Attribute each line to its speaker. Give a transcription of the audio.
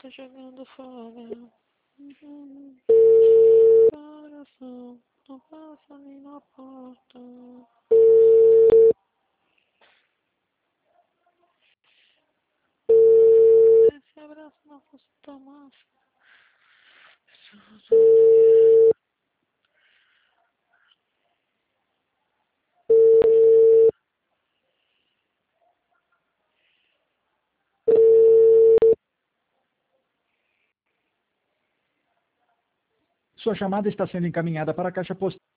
Speaker 1: tô jogando fora. Coração, não passa nem na porta. Esse abraço na força da massa.
Speaker 2: Sua chamada está sendo encaminhada para a caixa postal.